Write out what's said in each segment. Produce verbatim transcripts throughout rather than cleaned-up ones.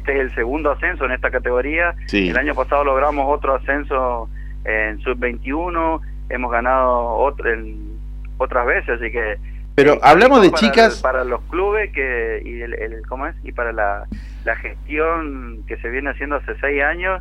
este es el segundo ascenso en esta categoría. Sí. El año pasado logramos otro ascenso en sub veintiuno, hemos ganado otro, en, otras veces, así que... Pero eh, hablamos de para chicas... El, para los clubes que y el, el ¿cómo es? Y para la, la gestión que se viene haciendo hace seis años,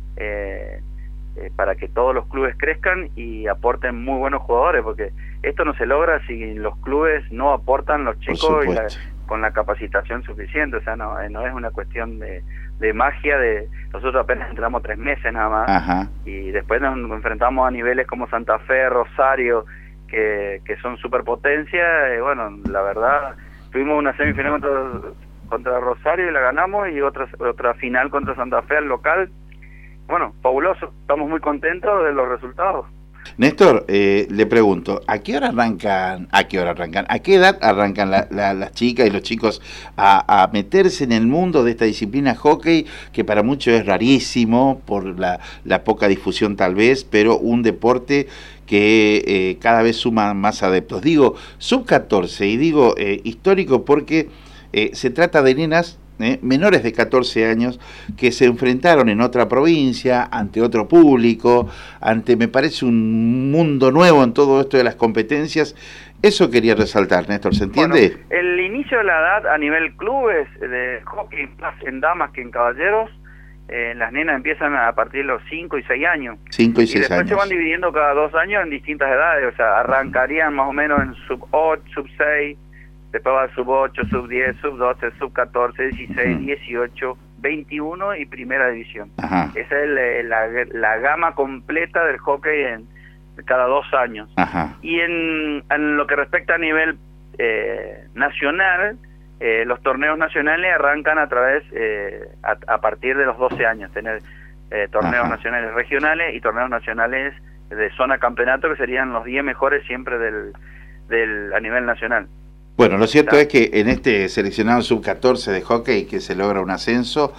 eh, eh, para que todos los clubes crezcan y aporten muy buenos jugadores, porque esto no se logra si los clubes no aportan los chicos y la, con la capacitación suficiente. O sea, no, no es una cuestión de, de magia, de nosotros apenas entramos tres meses nada más. Ajá. Y después nos enfrentamos a niveles como Santa Fe, Rosario, que, que son superpotencia. Y bueno, la verdad, tuvimos una semifinal contra, contra Rosario y la ganamos, y otra, otra final contra Santa Fe al local. Bueno, fabuloso, estamos muy contentos de los resultados. Néstor, eh, le pregunto, ¿a qué hora arrancan, a qué hora arrancan, a qué edad arrancan la, la, las chicas y los chicos a, a meterse en el mundo de esta disciplina hockey, que para muchos es rarísimo por la, la poca difusión tal vez, pero un deporte que eh, cada vez suma más adeptos? Digo sub catorce y digo eh, histórico porque eh, se trata de nenas Eh, menores de catorce años que se enfrentaron en otra provincia, ante otro público, ante, me parece, un mundo nuevo en todo esto de las competencias. Eso quería resaltar, Néstor, ¿se entiende? Bueno, el inicio de la edad a nivel clubes de hockey, más en damas que en caballeros, eh, las nenas empiezan a partir de los cinco y seis años. cinco y seis y después años. se van dividiendo cada dos años en distintas edades, o sea, arrancarían más o menos en sub ocho, sub seis, después va sub ocho, sub diez, sub doce, sub catorce, dieciséis, uh-huh. dieciocho, veintiuno y primera división. Ajá. Esa es el, la, la gama completa del hockey en cada dos años. Ajá. Y en, en lo que respecta a nivel eh, nacional, eh, los torneos nacionales arrancan a través, eh, a, a partir de los doce años, tener eh, torneos Ajá. nacionales regionales y torneos nacionales de zona campeonato, que serían los diez mejores siempre del, del a nivel nacional. Bueno, lo cierto es que en este seleccionado sub catorce de hockey que se logra un ascenso,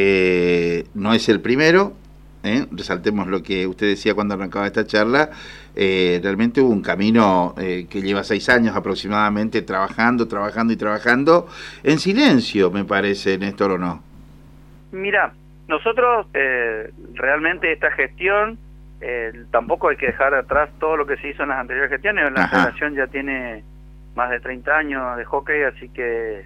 eh, no es el primero, ¿eh? Resaltemos lo que usted decía cuando arrancaba esta charla, eh, realmente hubo un camino eh, que lleva seis años aproximadamente trabajando, trabajando y trabajando, en silencio, me parece, Néstor, ¿o no? Mira, nosotros eh, realmente esta gestión, eh, tampoco hay que dejar atrás todo lo que se hizo en las anteriores gestiones. La Ajá. federación ya tiene más de treinta años de hockey, así que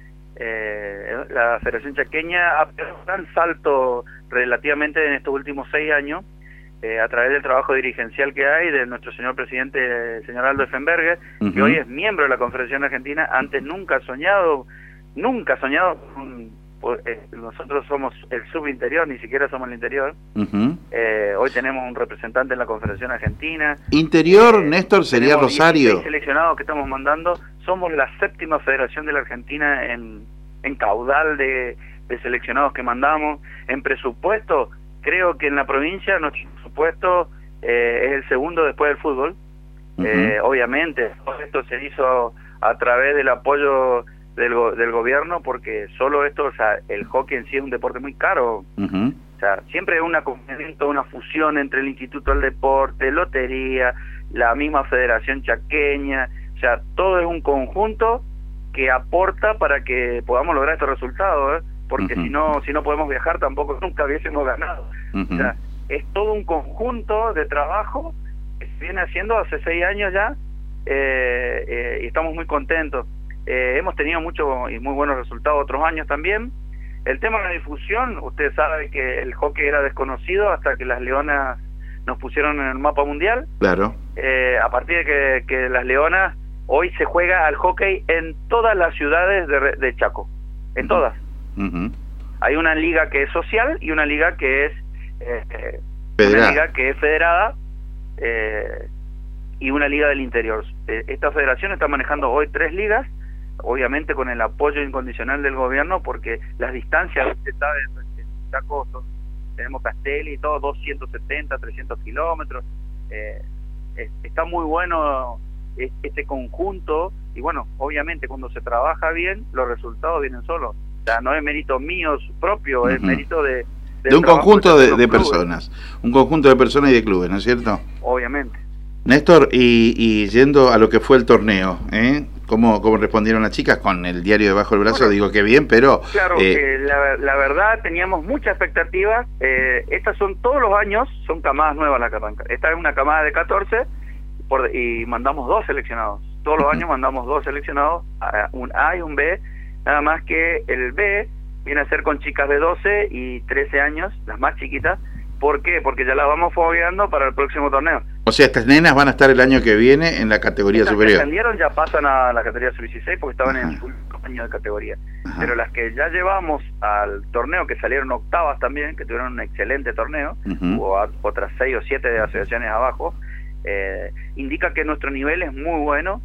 eh, la Federación Chaqueña ha dado un gran salto relativamente en estos últimos seis años, eh, a través del trabajo dirigencial que hay de nuestro señor presidente, el señor Aldo Effenberger, uh-huh. que hoy es miembro de la Confederación Argentina. Antes nunca ha soñado, nunca ha soñado con... Eh, nosotros somos el subinterior, ni siquiera somos el interior. Uh-huh. eh, hoy tenemos un representante en la Confederación Argentina. Interior, eh, Néstor, sería Rosario. Seleccionados que estamos mandando. Somos la séptima federación de la Argentina en, en caudal de, de seleccionados que mandamos. En presupuesto, creo que en la provincia nuestro presupuesto eh, es el segundo después del fútbol. Uh-huh. eh, obviamente, todo esto se hizo a través del apoyo Del, del gobierno, porque solo esto, o sea, el hockey en sí es un deporte muy caro. Uh-huh. O sea, siempre es un acompañamiento, una fusión entre el Instituto del Deporte, lotería, la misma Federación Chaqueña, o sea, todo es un conjunto que aporta para que podamos lograr estos resultados, ¿eh? Porque uh-huh. si no si no podemos viajar tampoco nunca hubiésemos ganado. Uh-huh. O sea, es todo un conjunto de trabajo que se viene haciendo hace seis años ya, eh, eh, y estamos muy contentos. Eh, hemos tenido muchos y muy buenos resultados otros años también. El tema de la difusión, usted sabe que el hockey era desconocido hasta que las Leonas nos pusieron en el mapa mundial. Claro. Eh, a partir de que, que las Leonas, hoy se juega al hockey en todas las ciudades de, de Chaco, en todas. Uh-huh. Hay una liga que es social y una liga que es eh, una liga que es federada, eh, y una liga del interior. Eh, esta federación está manejando hoy tres ligas, obviamente con el apoyo incondicional del gobierno, porque las distancias, usted sabe, en Chaco son, tenemos Castelli y todo, doscientos setenta, trescientos kilómetros. Eh, es, está muy bueno este conjunto, y bueno, obviamente cuando se trabaja bien, los resultados vienen solos. O sea, no es mérito mío propio, uh-huh. es mérito de... De un conjunto de, de personas, un conjunto de personas y de clubes, ¿no es cierto? Obviamente. Néstor, y, y yendo a lo que fue el torneo, ¿eh? ¿Cómo, cómo respondieron las chicas? Con el diario debajo del brazo, bueno, digo que bien, pero... Claro, eh, eh, la, la verdad teníamos muchas expectativas. Eh, estas son todos los años, son camadas nuevas las que arrancan. Esta es una camada de catorce por, y mandamos dos seleccionados. Todos los uh-huh. años mandamos dos seleccionados, un A y un B, nada más que el B viene a ser con chicas de doce y trece años, las más chiquitas. ¿Por qué? Porque ya las vamos fogueando para el próximo torneo. O sea, estas nenas van a estar el año que viene en la categoría Estas superior. Las que ascendieron ya pasan a la categoría sub dieciséis porque estaban Ajá. en el último año de categoría. Ajá. Pero las que ya llevamos al torneo, que salieron octavas también, que tuvieron un excelente torneo, uh-huh. hubo otras seis o siete de asociaciones abajo, eh, indica que nuestro nivel es muy bueno.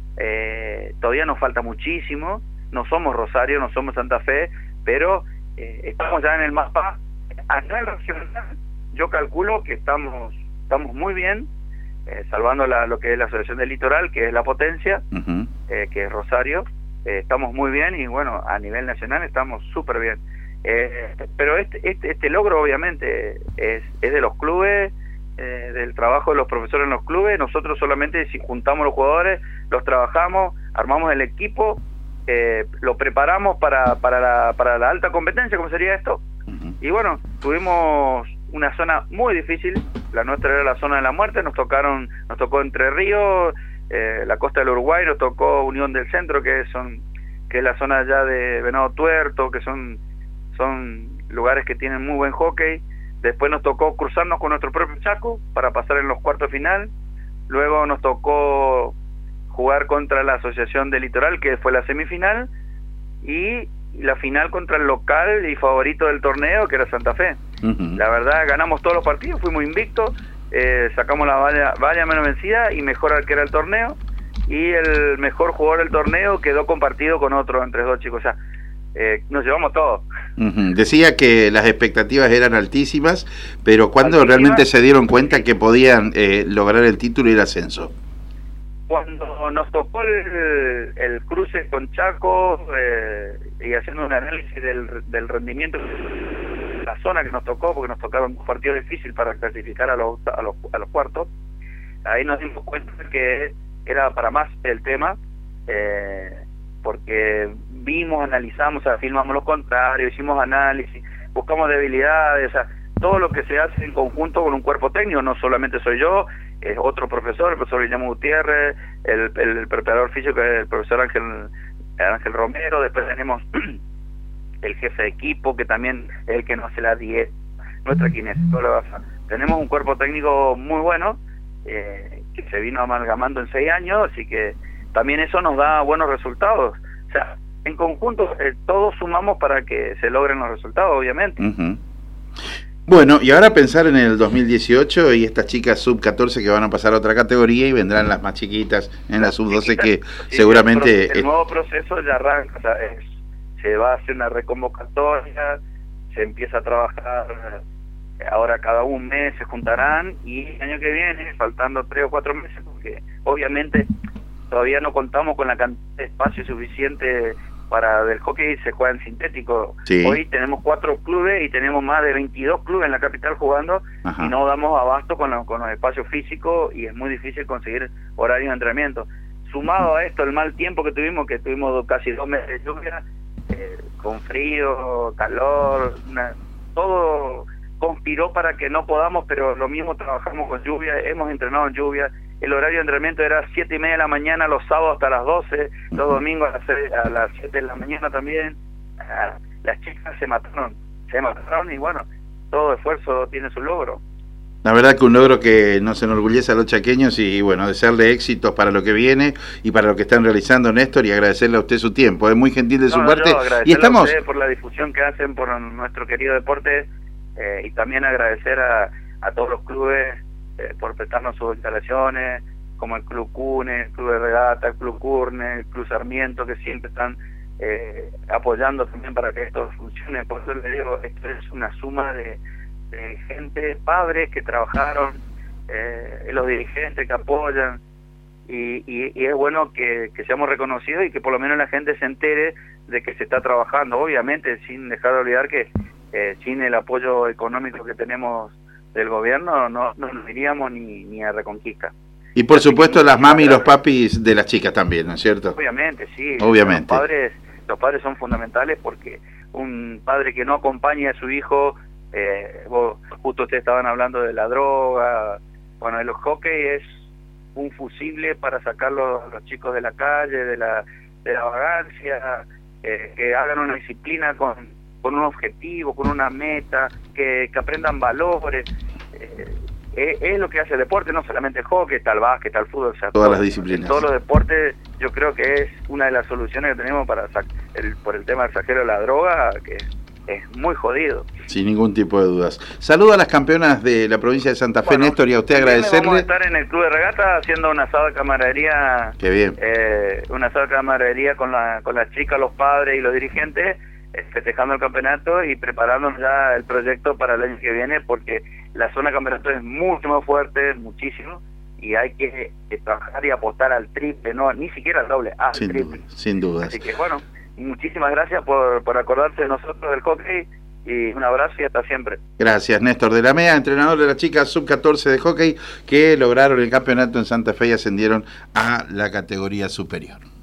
Eh, todavía nos falta muchísimo. No somos Rosario, no somos Santa Fe, pero eh, estamos ya en el mapa. A nivel regional, yo calculo que estamos estamos muy bien, eh, salvando la, lo que es la Asociación del Litoral, que es la potencia, uh-huh. eh, que es Rosario, eh, estamos muy bien y bueno, a nivel nacional estamos súper bien. Eh, pero este, este este logro obviamente es, es de los clubes, eh, del trabajo de los profesores en los clubes. Nosotros solamente si juntamos los jugadores, los trabajamos, armamos el equipo, eh, lo preparamos para, para, la, para la alta competencia, como sería esto. Uh-huh. Y bueno, tuvimos una zona muy difícil, la nuestra era la zona de la muerte, nos tocaron, nos tocó Entre Ríos, eh, la costa del Uruguay, nos tocó Unión del Centro, que son, que es la zona allá de Venado Tuerto, que son, son lugares que tienen muy buen hockey. Después nos tocó cruzarnos con nuestro propio Chaco para pasar en los cuartos de final. Luego nos tocó jugar contra la Asociación del Litoral, que fue la semifinal, y la final contra el local y favorito del torneo, que era Santa Fe. Uh-huh. La verdad, ganamos todos los partidos, fuimos invictos, eh, sacamos la valla, valla menos vencida y mejor arquera del torneo, y el mejor jugador del torneo quedó compartido con otro entre dos chicos. O sea, eh, nos llevamos todo. Uh-huh. Decía que las expectativas eran altísimas, pero ¿cuándo altísimas? realmente se dieron cuenta que podían eh, lograr el título y el ascenso? Cuando nos tocó el, el cruce con Chaco, eh, y haciendo un análisis del, del rendimiento de la zona que nos tocó, porque nos tocaron un partido difícil para clasificar a los, a los, a los cuartos, ahí nos dimos cuenta que era para más el tema, eh, porque vimos, analizamos, o sea, filmamos los contrarios, hicimos análisis, buscamos debilidades, o sea, todo lo que se hace en conjunto con un cuerpo técnico. No solamente soy yo, es otro profesor, el profesor Guillermo Gutiérrez, el, el, el preparador físico, que es el profesor Ángel, Ángel Romero. Después tenemos el jefe de equipo, que también es el que nos hace la dieta, nuestra kinesióloga. Tenemos un cuerpo técnico muy bueno, eh, que se vino amalgamando en seis años, así que también eso nos da buenos resultados. O sea, en conjunto eh, todos sumamos para que se logren los resultados, obviamente. Uh-huh. Bueno, y ahora pensar en el dos mil dieciocho y estas chicas sub catorce que van a pasar a otra categoría y vendrán las más chiquitas en la sub doce que sí, seguramente... El, el nuevo proceso ya arranca, o sea, es, se va a hacer una reconvocatoria, se empieza a trabajar, ahora cada un mes se juntarán, y el año que viene, faltando tres o cuatro meses, porque obviamente todavía no contamos con la cantidad de espacio suficiente para del hockey, se juega en sintético. Sí. Hoy tenemos cuatro clubes y tenemos más de veintidós clubes en la capital jugando. Ajá. Y no damos abasto con, lo, con los espacios físicos y es muy difícil conseguir horarios de entrenamiento. Sumado a esto, el mal tiempo que tuvimos, que tuvimos casi dos meses de lluvia, eh, con frío, calor, una, todo conspiró para que no podamos, pero lo mismo trabajamos con lluvia, hemos entrenado en lluvia. El horario de entrenamiento era siete y media de la mañana, los sábados hasta las doce, los domingos a las, seis, a las siete de la mañana también. Ah, las chicas se mataron, se mataron y bueno, todo esfuerzo tiene su logro. La verdad que un logro que nos enorgullece a los chaqueños y bueno, desearle éxitos para lo que viene y para lo que están realizando, Néstor, y agradecerle a usted su tiempo. Es muy gentil de su no, parte. Y estamos a ustedes por la difusión que hacen por nuestro querido deporte, eh, y también agradecer a, a todos los clubes Eh, por prestarnos sus instalaciones, como el Club Cune, el Club de Regata, el Club Curne, el Club Sarmiento, que siempre están eh, apoyando también para que esto funcione. Por eso les digo, esto es una suma de, de gente, padres que trabajaron, eh, los dirigentes que apoyan, y, y, y es bueno que, que seamos reconocidos y que por lo menos la gente se entere de que se está trabajando, obviamente sin dejar de olvidar que eh, sin el apoyo económico que tenemos del gobierno no, no nos iríamos ni, ni a Reconquista. Y por supuesto las mami y los papis de las chicas también, ¿no es cierto? Obviamente, sí. Obviamente. Los padres, los padres son fundamentales porque un padre que no acompaña a su hijo, eh, vos, justo ustedes estaban hablando de la droga, bueno, el hockey es un fusible para sacar los, los chicos de la calle, de la, de la vagancia, eh, que hagan una disciplina con, con un objetivo, con una meta, que, que aprendan valores. Eh, es, es lo que hace el deporte, no solamente el hockey, está el básquet, está el fútbol, o sea, todas todo, las disciplinas. En todos los deportes yo creo que es una de las soluciones que tenemos para el, por el tema del saqueo de la droga, que es muy jodido. Sin ningún tipo de dudas. Saludo a las campeonas de la provincia de Santa Fe, bueno, Néstor, y a usted agradecerle. Vamos a estar en el club de regata haciendo un asado de camaradería. Qué bien. Eh, un asado de camaradería con, la, con las chicas, los padres y los dirigentes, eh, festejando el campeonato y preparándonos ya el proyecto para el año que viene, porque la zona de campeonato es mucho más fuerte, muchísimo, y hay que, que trabajar y apostar al triple, no ni siquiera al doble, al sin triple. Duda, sin dudas. Así que bueno, muchísimas gracias por, por acordarse de nosotros del hockey y un abrazo y hasta siempre. Gracias, Néstor de la Mea, entrenador de las chicas sub catorce de hockey que lograron el campeonato en Santa Fe y ascendieron a la categoría superior.